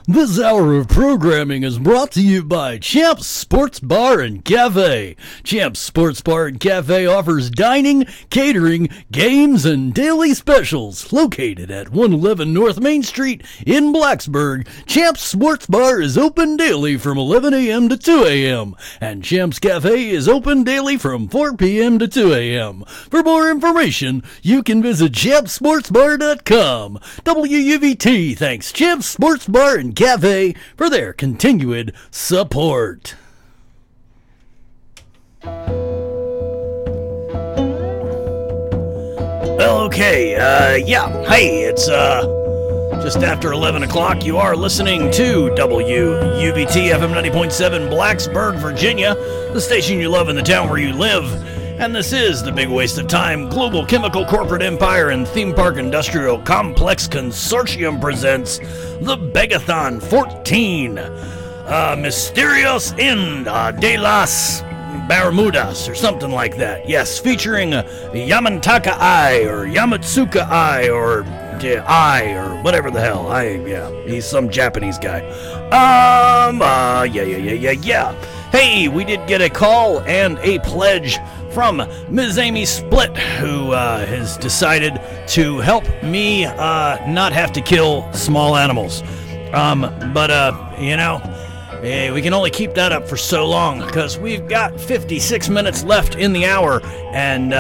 This hour of programming is brought to you by Champs Sports Bar and Cafe. Champs Sports Bar and Cafe offers dining, catering, games, and daily specials. Located at 111 North Main Street in Blacksburg, Champs Sports Bar is open daily from 11 a.m. to 2 a.m. and Champs Cafe is open daily from 4 p.m. to 2 a.m. For more information, you can visit champsportsbar.com. WUVT thanks Champs Sports Bar and Cafe for their continued support. Okay, hey, it's just after 11 o'clock. You are listening to WUVT FM 90.7 Blacksburg, Virginia, the station you love in the town where you live. And this is The Big Waste of Time. Global Chemical Corporate Empire and Theme Park Industrial Complex Consortium presents the Begathon 14, Misterios in de las Bermudas, or something like that. Yes, featuring Yamantaka Ai, or Yamatsuka Ai, or Ai, or whatever the hell. He's some Japanese guy. Yeah. Hey, we did get a call and a pledge from Ms. Amy Split, who has decided to help me not have to kill small animals. We can only keep that up for so long because we've got 56 minutes left in the hour, and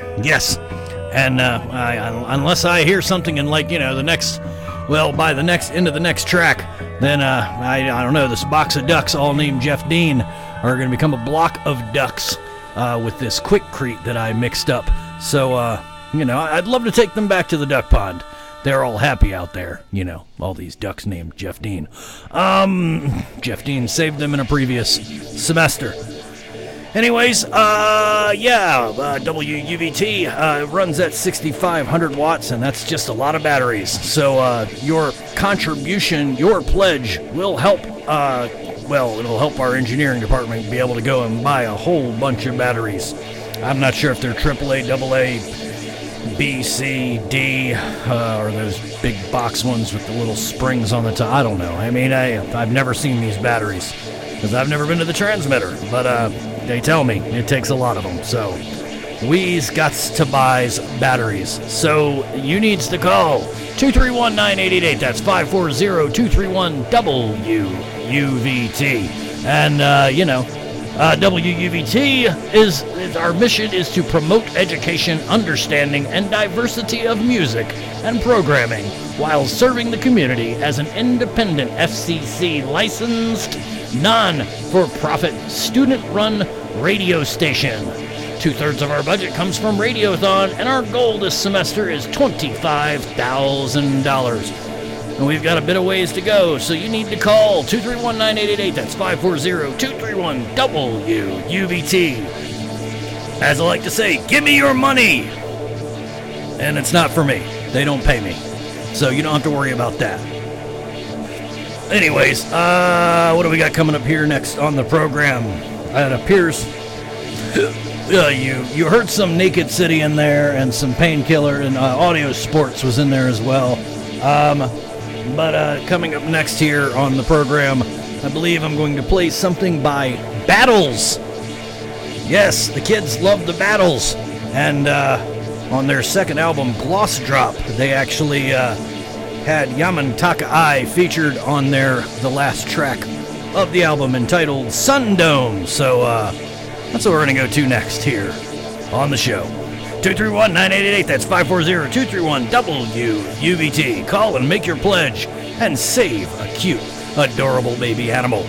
unless I hear something in by the end of the next track, then I don't know, this box of ducks all named Jeff Dean are going to become a block of ducks with this Quikrete that I mixed up. So, I'd love to take them back to the duck pond. They're all happy out there, all these ducks named Jeff Dean. Jeff Dean saved them in a previous semester. Anyways, WUVT runs at 6,500 watts, and that's just a lot of batteries. So your contribution, your pledge will help, it'll help our engineering department be able to go and buy a whole bunch of batteries. I'm not sure if they're AAA, AA, B, C, D, or those big box ones with the little springs on the top. I don't know. I mean, I've never seen these batteries because I've never been to the transmitter, but they tell me it takes a lot of them. So we's got to buy batteries. So you needs to call 231-9888. That's 540-231-WUVT. And, WUVT is our mission is to promote education, understanding, and diversity of music and programming while serving the community as an independent FCC licensed, non-for-profit, student-run radio station. 2/3 of our budget comes from Radiothon, and our goal this semester is $25,000. And we've got a bit of ways to go, so you need to call 231-9888. That's 540-231-WUVT. As I like to say, give me your money! And it's not for me. They don't pay me. So you don't have to worry about that. Anyways, what do we got coming up here next on the program? It appears you heard some Naked City in there, and some Painkiller, and Audio Sports was in there as well. But coming up next here on the program, I believe I'm going to play something by Battles. Yes, the kids love the Battles. And on their second album, Gloss Drop, they actually had Yamantaka Ai featured on the last track of the album, entitled Sundome. So that's what we're going to go to next here on the show. 231-9888, that's 540-231-WUVT. Call and make your pledge and save a cute, adorable baby animal.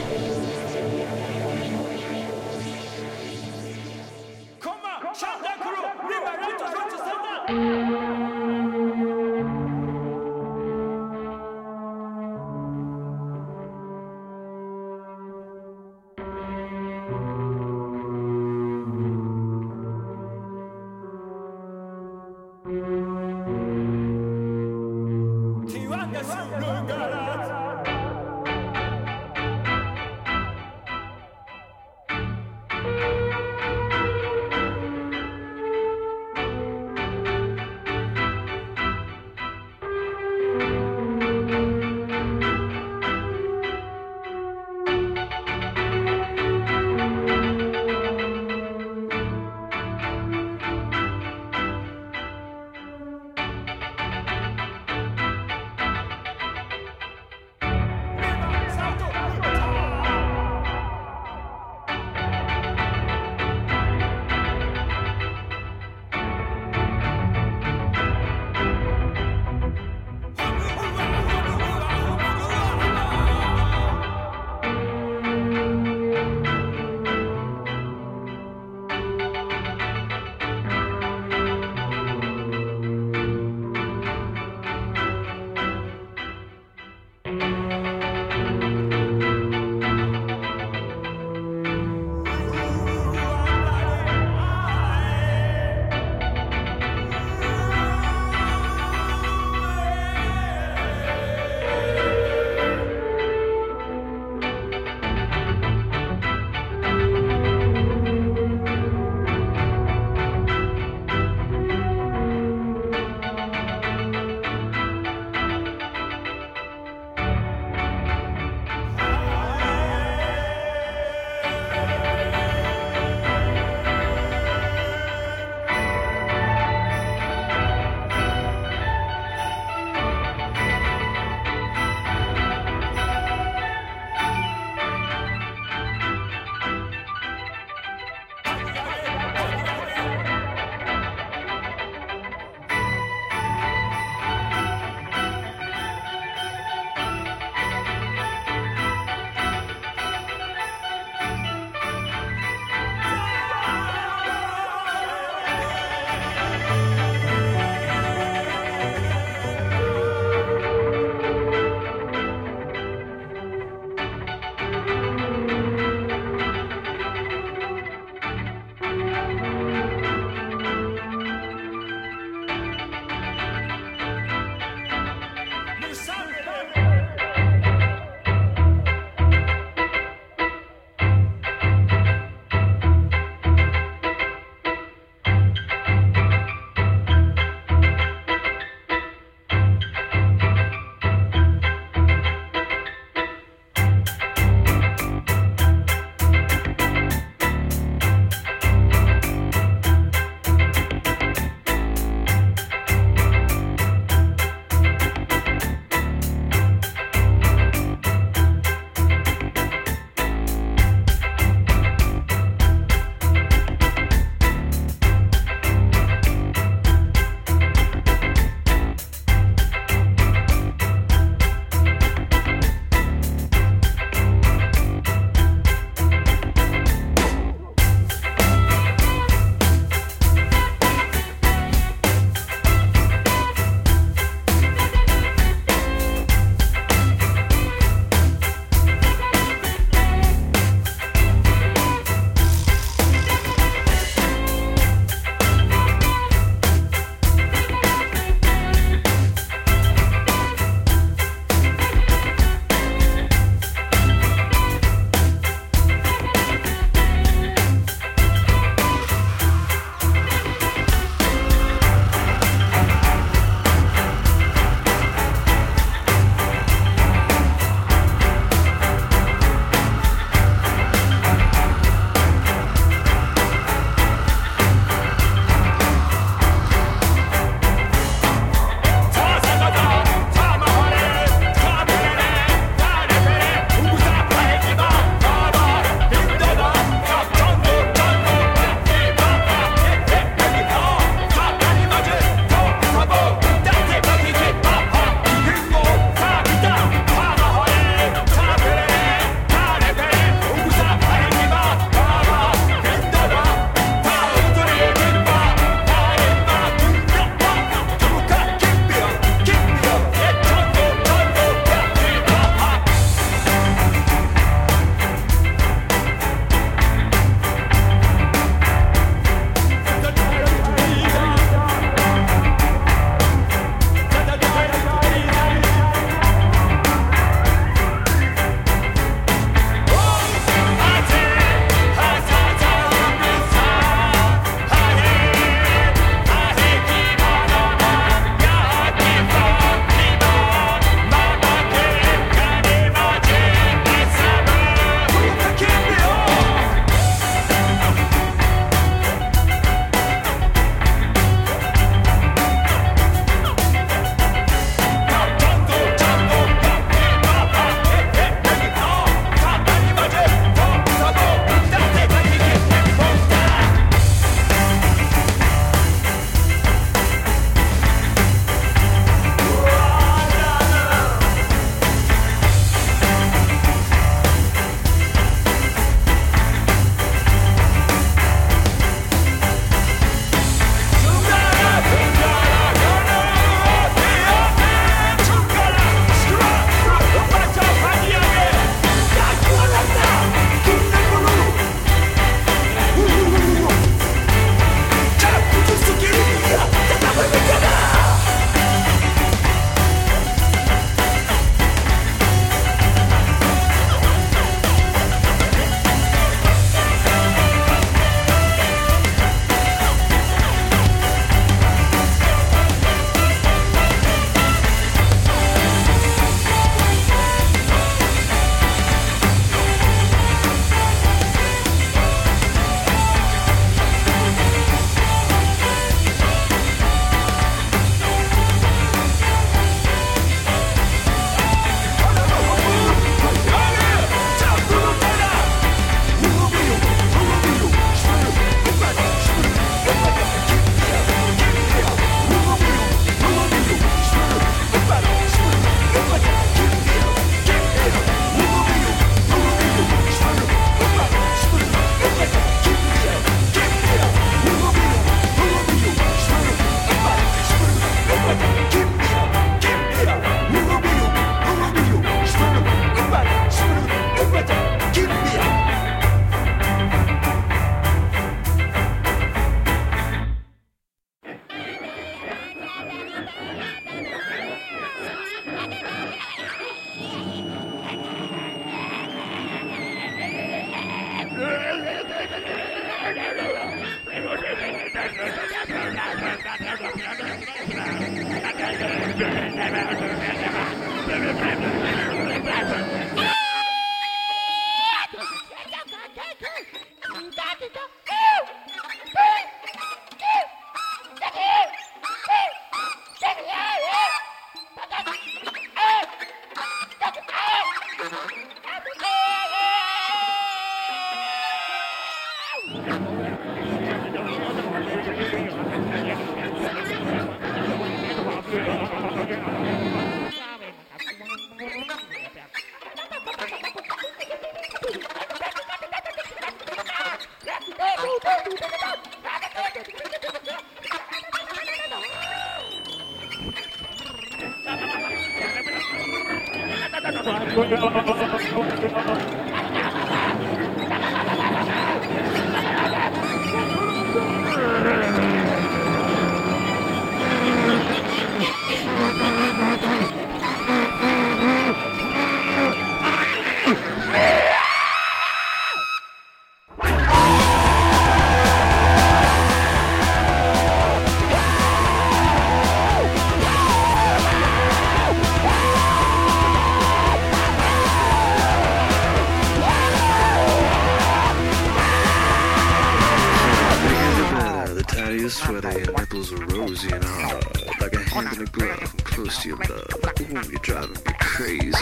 Sweaty and nipples are rosy and hard, like a hand in a glove, I'm close to your love. Ooh, you're driving me crazy.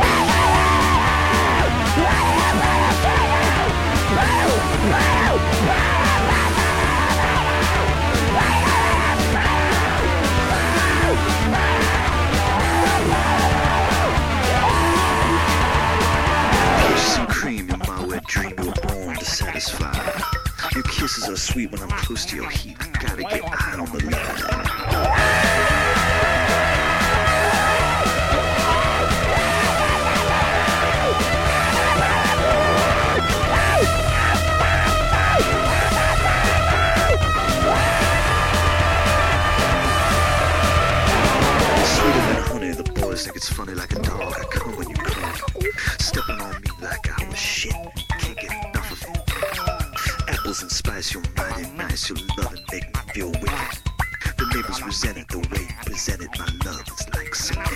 Kisses and cream, you're my wet dream, you were born to satisfy. Your kisses are sweet when I'm close to your heat. Gotta get high on the line. Sweeter than honey, the boys think it's funny like a dog. I come when you come, stepping on me like I was shit. Can't get enough of it. Apples and spice, you're mighty nice. Your love and make me feel wicked. The neighbors resent it the way you present it. My love is like cement.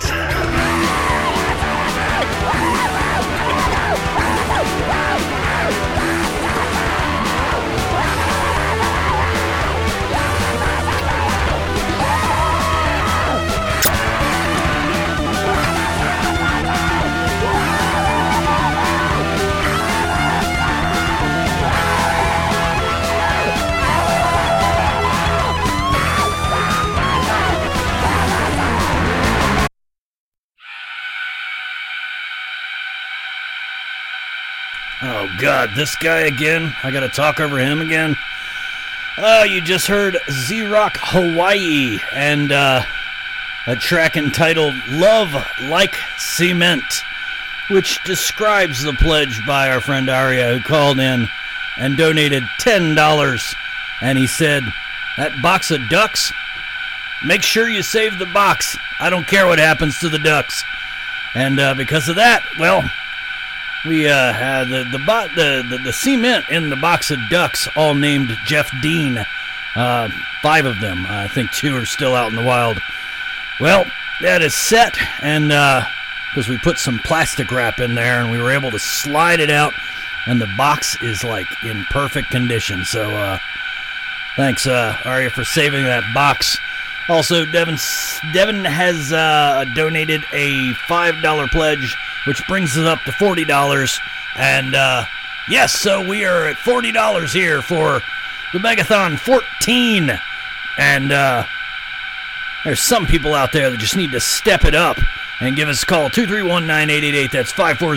Oh, God, this guy again? I gotta talk over him again? Oh, you just heard Z-Rock Hawaii and a track entitled Love Like Cement, which describes the pledge by our friend Arya, who called in and donated $10. And he said, that box of ducks, make sure you save the box. I don't care what happens to the ducks. And because of that, well, we had the cement in the box of ducks, all named Jeff Dean. 5 of them. I think 2 are still out in the wild. Well, that is set, and because we put some plastic wrap in there, and we were able to slide it out, and the box is like in perfect condition. So thanks, Arya, for saving that box. Also, Devin has donated a $5 pledge, which brings us up to $40. And yes, so we are at $40 here for the Megathon 14. And there's some people out there that just need to step it up and give us a call, 231-9888. That's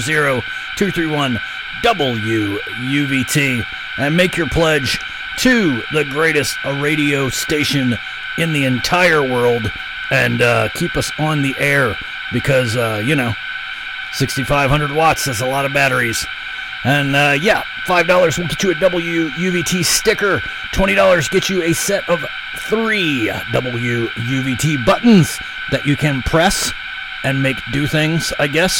540-231-WUVT. And make your pledge to the greatest radio station in the entire world, and keep us on the air, because 6,500 watts, that's a lot of batteries. And $5 will get you a WUVT sticker. $20 gets you a set of 3 WUVT buttons that you can press and make do things, I guess.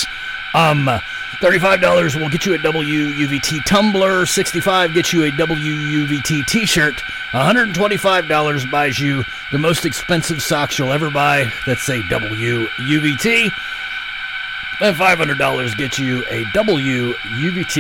$35 will get you a WUVT tumbler. $65 gets you a WUVT t-shirt. $125 buys you the most expensive socks you'll ever buy that say WUVT. And $500 gets you a WUVT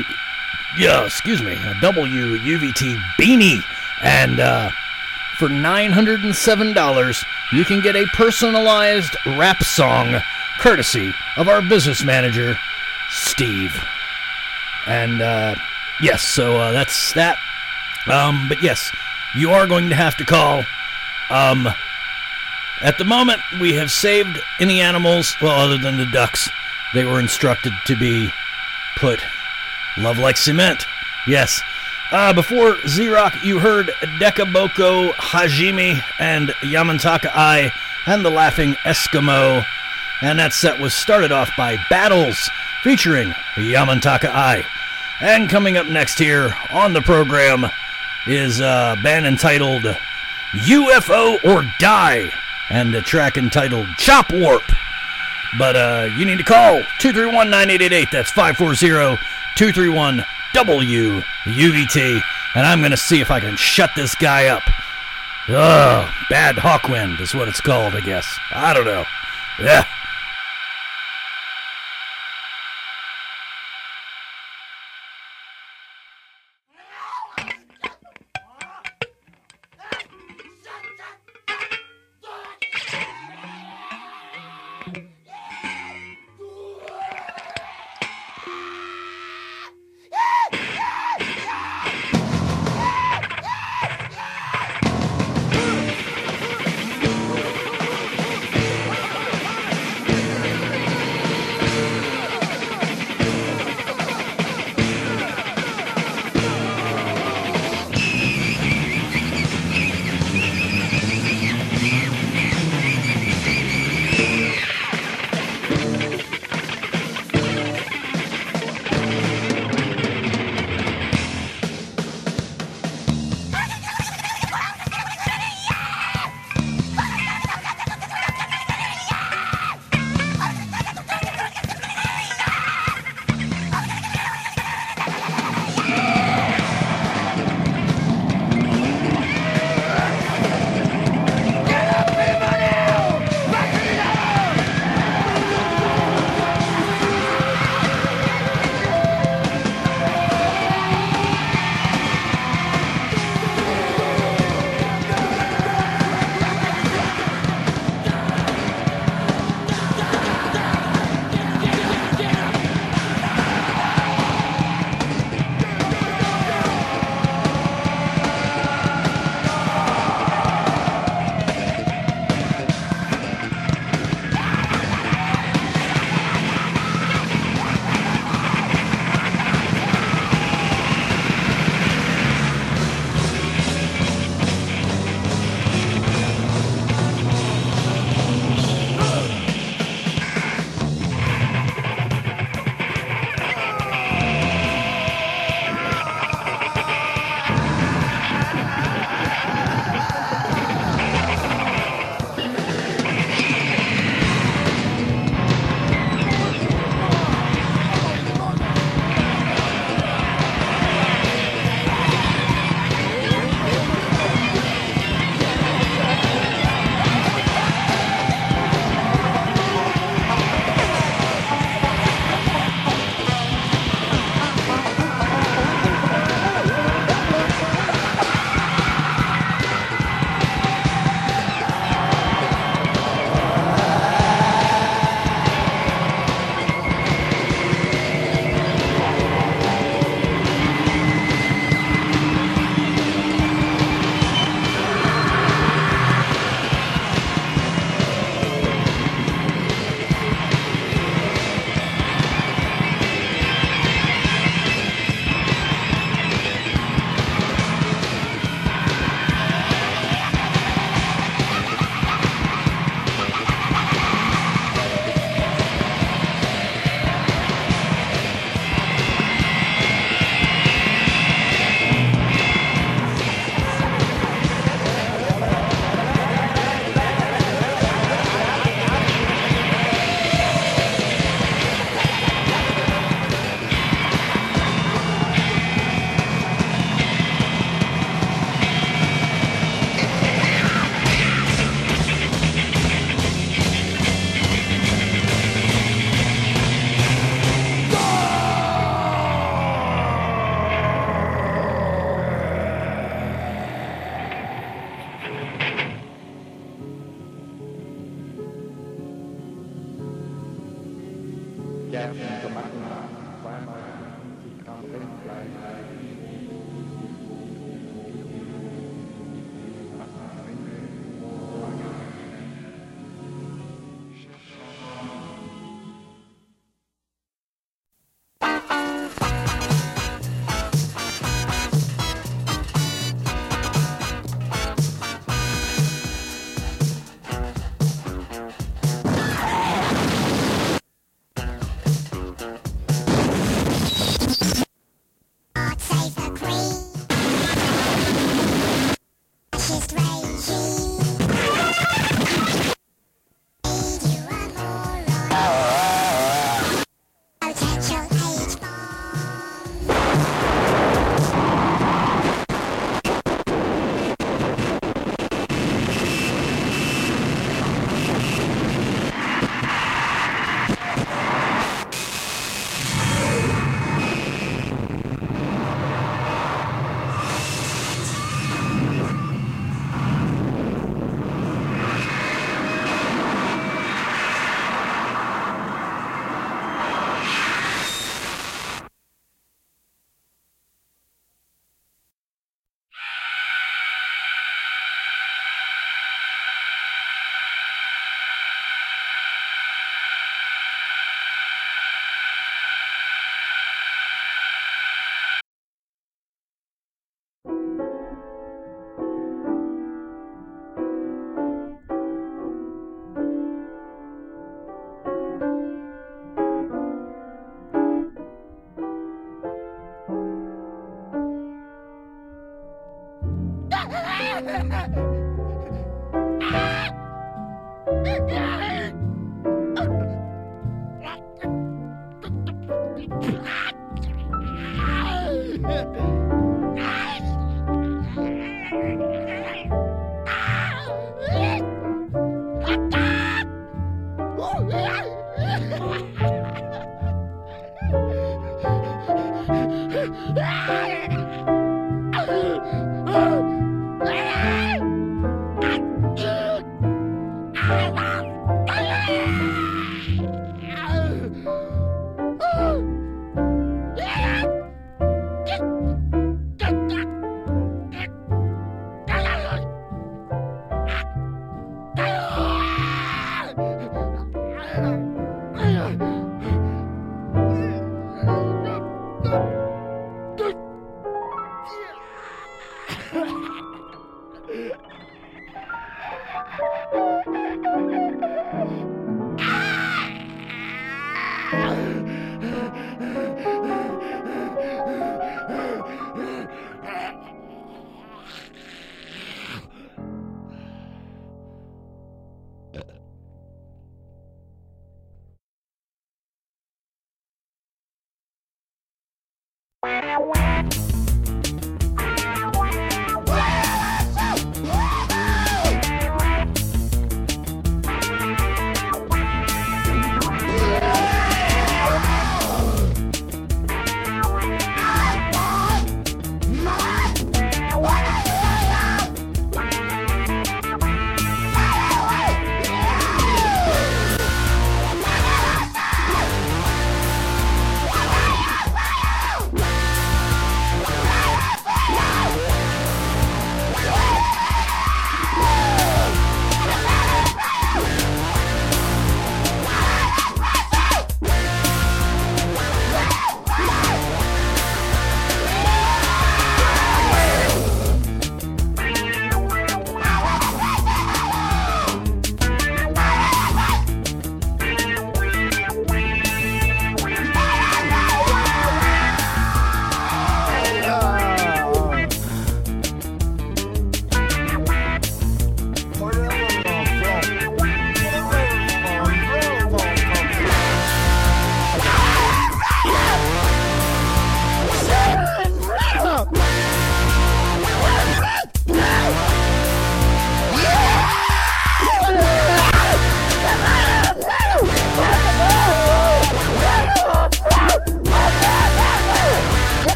beanie. And for $907, you can get a personalized rap song courtesy of our business manager, Steve. And yes, so that's that. But yes, you are going to have to call. At the moment, we have saved any animals, well, other than the ducks. They were instructed to be put Love Like Cement. Yes. Before Z-Rock, you heard Dekaboko Hajime and Yamantaka Ai and the Laughing Eskimo And that set was started off by Battles, featuring Yamantaka Ai. And coming up next here on the program is a band entitled UFO or Die, and a track entitled Chop Warp. But you need to call 231-9888. That's 540-231-WUVT. And I'm going to see if I can shut this guy up. Ugh, bad Hawkwind is what it's called, I guess. I don't know. Yeah.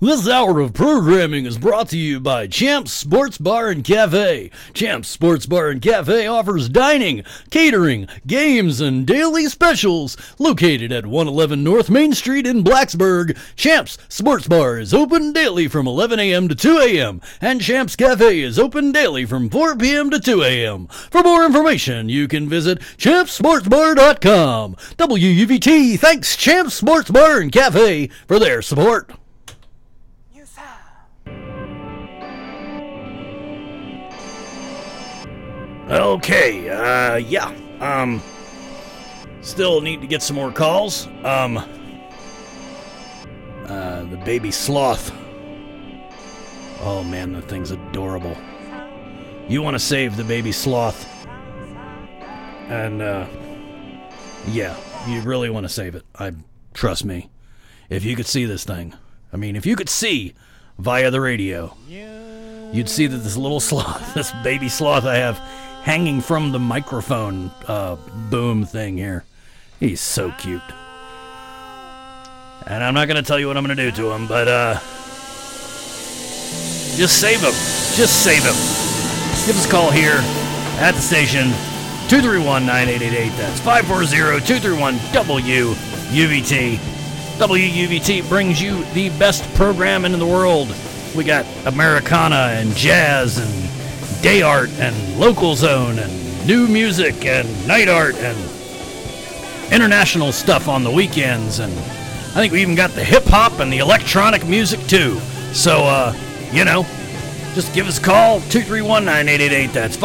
This hour of programming is brought to you by Champs Sports Bar and Cafe. Champs Sports Bar and Cafe offers dining, catering, games, and daily specials. Located at 111 North Main Street in Blacksburg, Champs Sports Bar is open daily from 11 a.m. to 2 a.m. and Champs Cafe is open daily from 4 p.m. to 2 a.m. For more information, you can visit champsportsbar.com. WUVT thanks Champs Sports Bar and Cafe for their support. Okay, still need to get some more calls. The baby sloth. Oh man, the thing's adorable. You want to save the baby sloth. And, yeah, you really want to save it. Trust me. If you could see this thing. I mean, if you could see via the radio, you'd see that this little sloth, this baby sloth I have hanging from the microphone boom thing here. He's so cute. And I'm not going to tell you what I'm going to do to him, but just save him. Just save him. Give us a call here at the station, 231-9888. That's 540-231-WUVT. WUVT brings you the best program in the world. We got Americana and jazz and day art and local zone and new music and night art and international stuff on the weekends, and I think we even got the hip-hop and the electronic music too. So, just give us a call, 231-9888. That's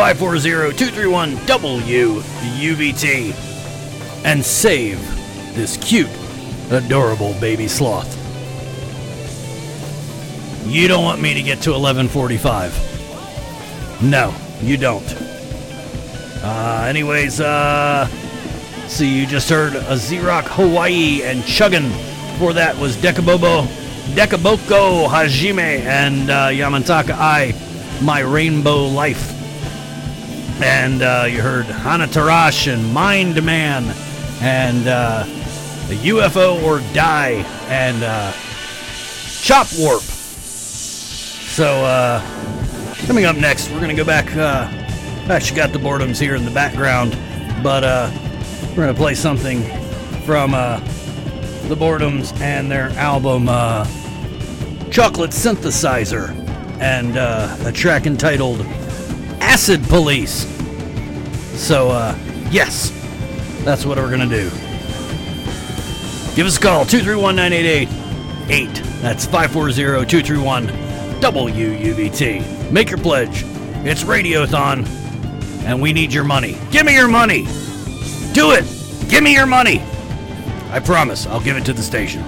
540-231-WUVT. And save this cute, adorable baby sloth. You don't want me to get to 11:45. No, you don't. See, you just heard a Z-Rock Hawaii and Chuggin'. Before that was Dekaboko Hajime and Yamataka Ai, My Rainbow Life. And you heard Hana Tarash and Mind Man and the UFO or Die and Chop Warp. So, coming up next, we're going to go back. I actually got the Boredoms here in the background, but we're going to play something from the Boredoms and their album Chocolate Synthesizer, and a track entitled Acid Police. So, yes, that's what we're going to do. Give us a call, 231-9888. That's 540-231-WUVT. Make your pledge. It's Radiothon, and we need your money. Give me your money. Do it. Give me your money. I promise I'll give it to the station.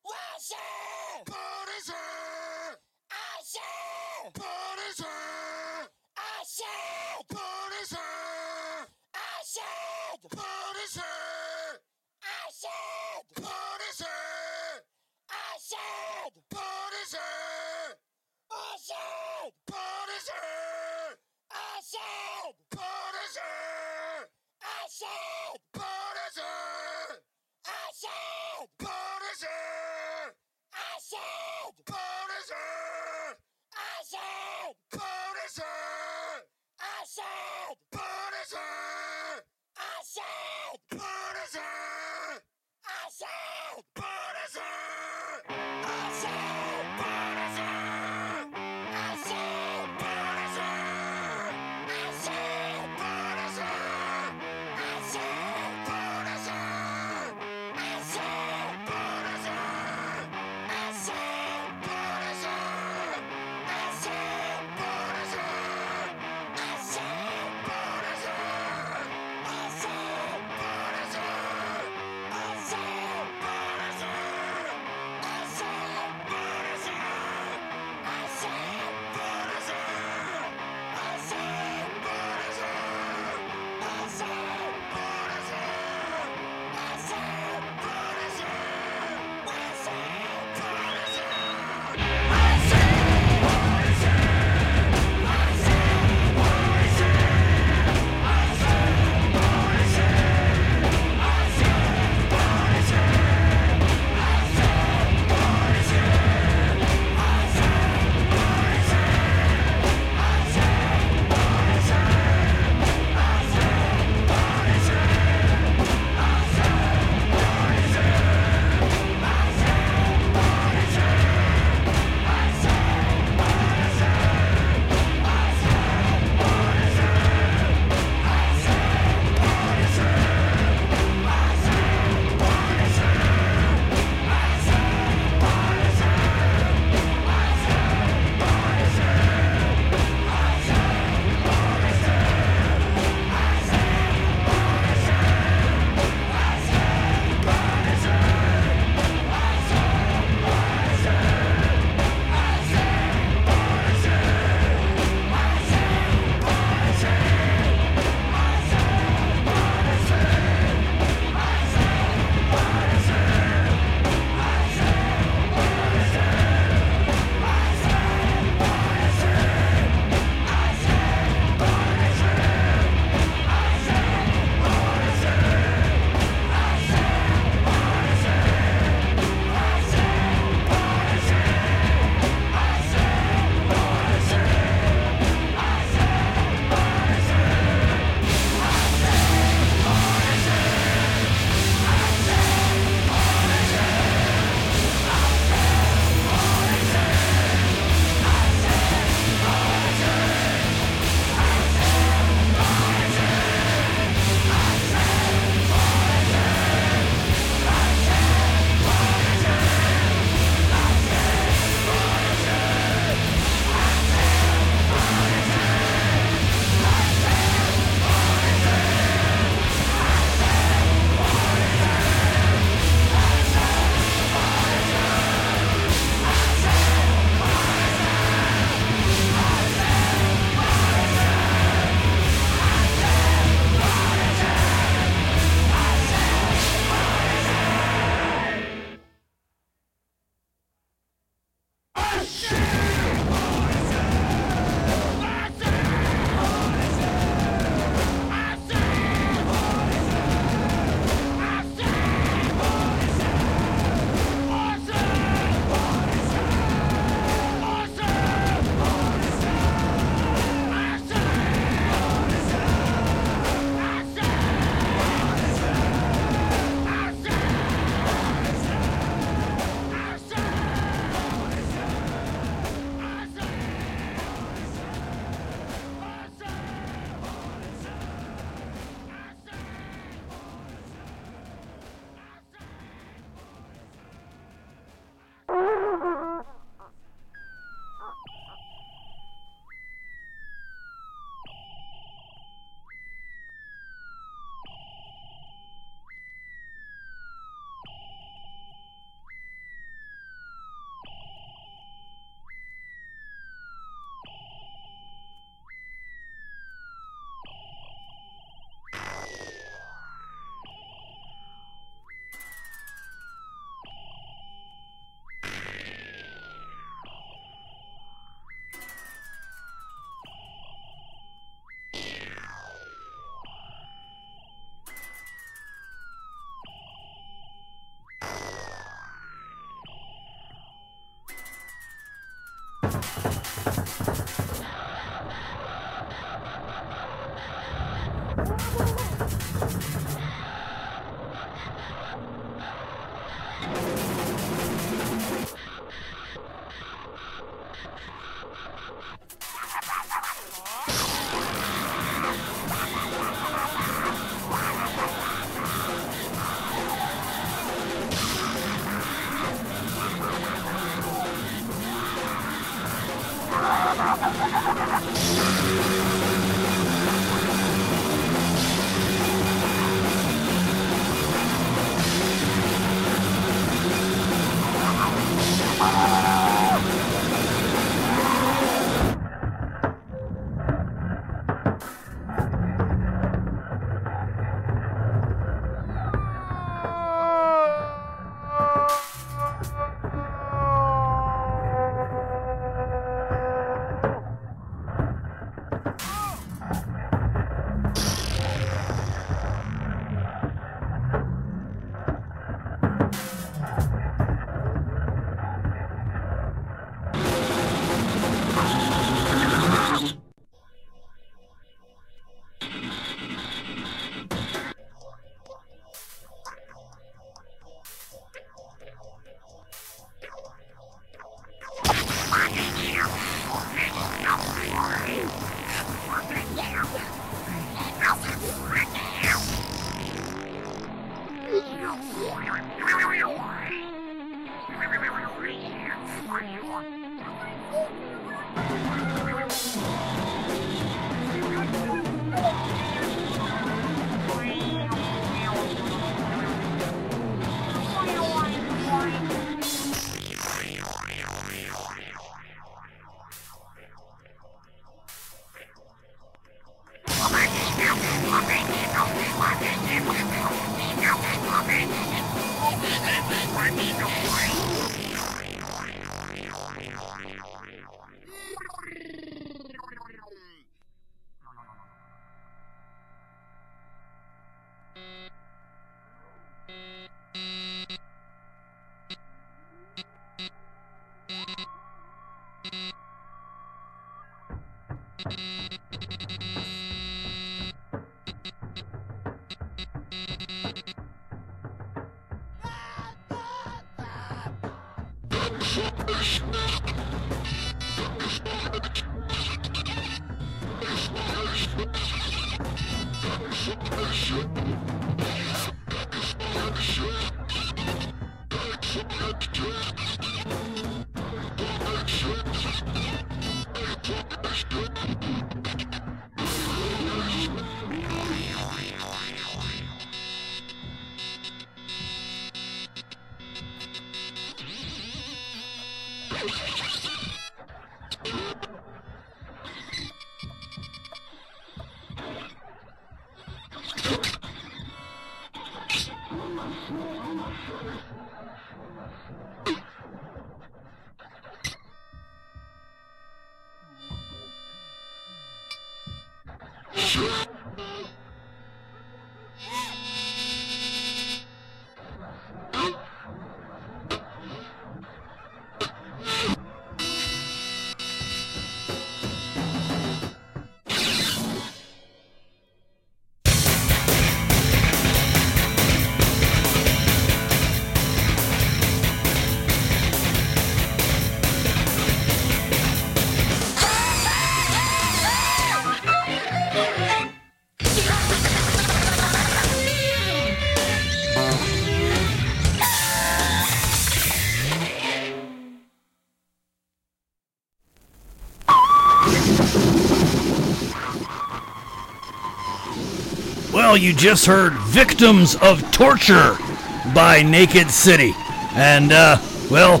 Well, you just heard Victims of Torture by Naked City. And, well,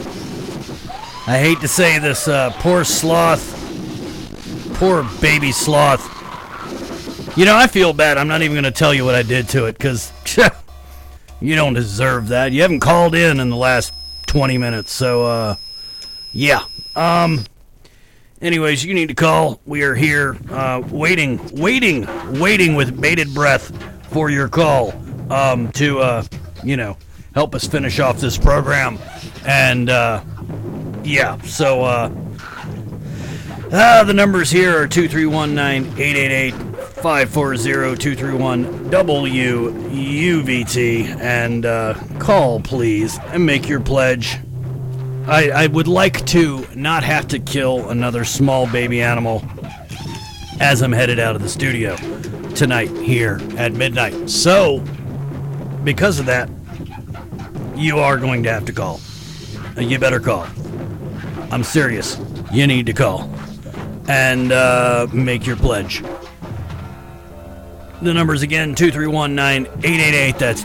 I hate to say this, poor sloth, poor baby sloth. You know, I feel bad. I'm not even going to tell you what I did to it, because you don't deserve that. You haven't called in the last 20 minutes, so, yeah. Anyways, you need to call. We are here, waiting with bated breath for your call, to, help us finish off this program. And, yeah, so, the numbers here are 231-988-540-231-WUVT, and, call, please, and make your pledge. I would like to not have to kill another small baby animal as I'm headed out of the studio tonight here at midnight. So, because of that, you are going to have to call. You better call. I'm serious. You need to call. And make your pledge. The numbers again, 231-9888. That's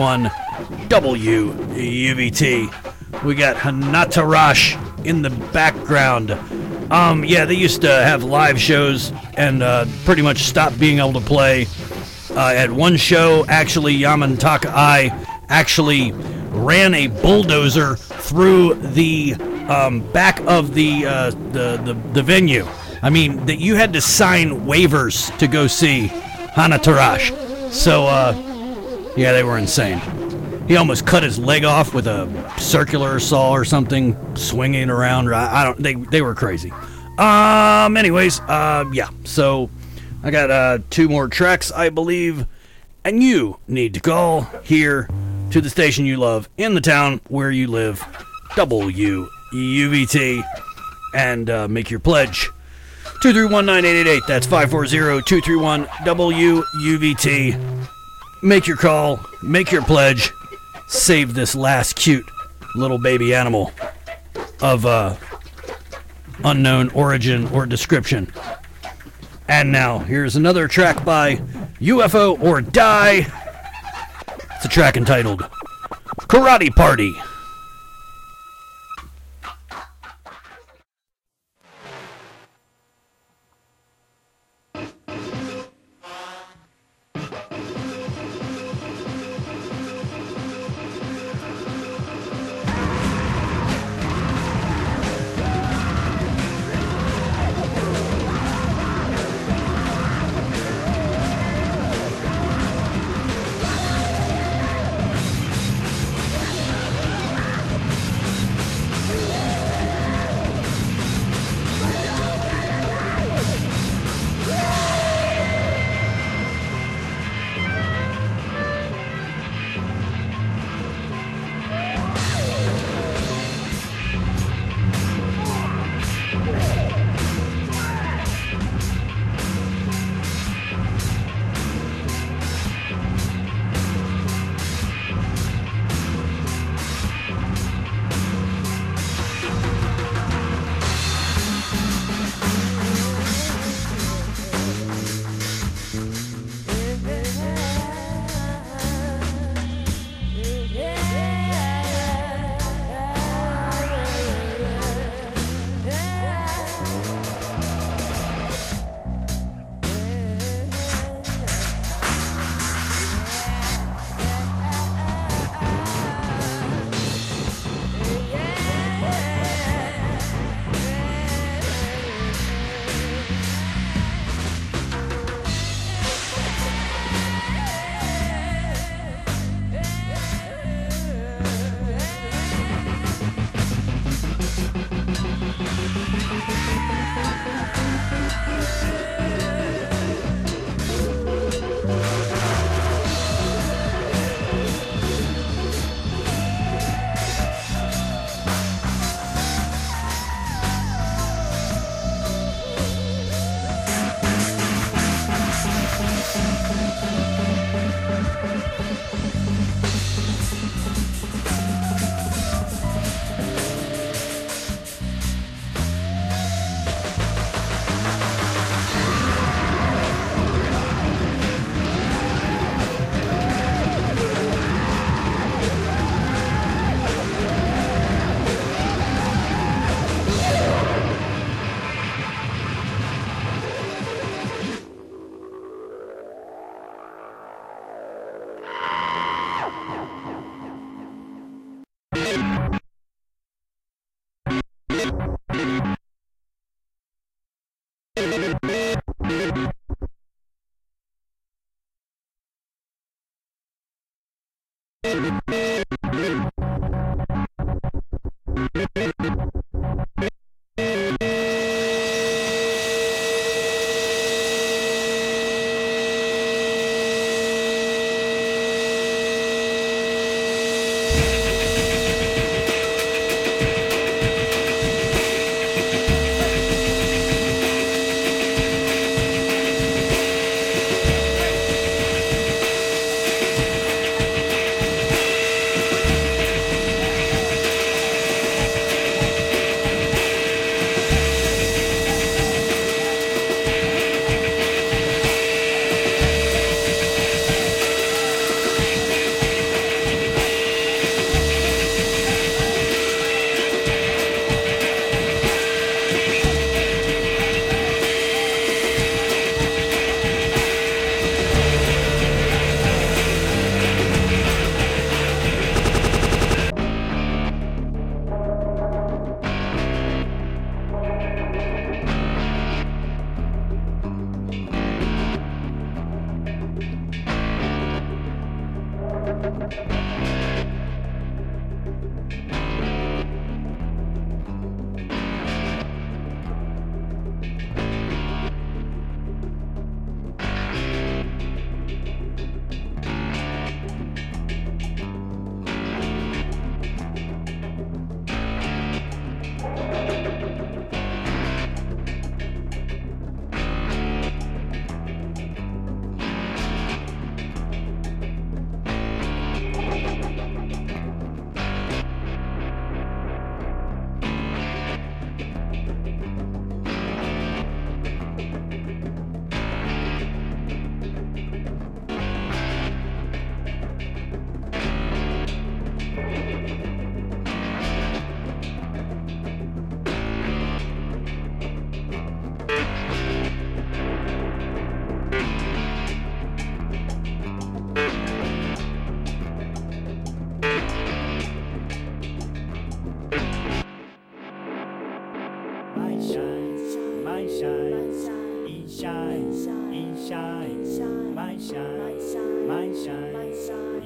231-WUVT. We got Hanatarash in the background. Yeah, they used to have live shows and pretty much stopped being able to play. At one show, actually, Yamantaka Ai actually ran a bulldozer through the back of the venue. I mean, that you had to sign waivers to go see Hanatarash. So, yeah, they were insane. He almost cut his leg off with a circular saw or something, swinging around. They were crazy. Anyways, yeah. So I got 2 more tracks, I believe, and you need to call here to the station you love in the town where you live, WUVT, and make your pledge. 231-9888. That's 540-231-WUVT. Make your call. Make your pledge. save this last cute little baby animal of unknown origin or description. And now, here's another track by UFO or Die. It's a track entitled Karate Party.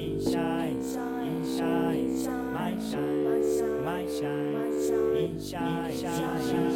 Inshine, inshine, my shine, my shine, inshine, shine.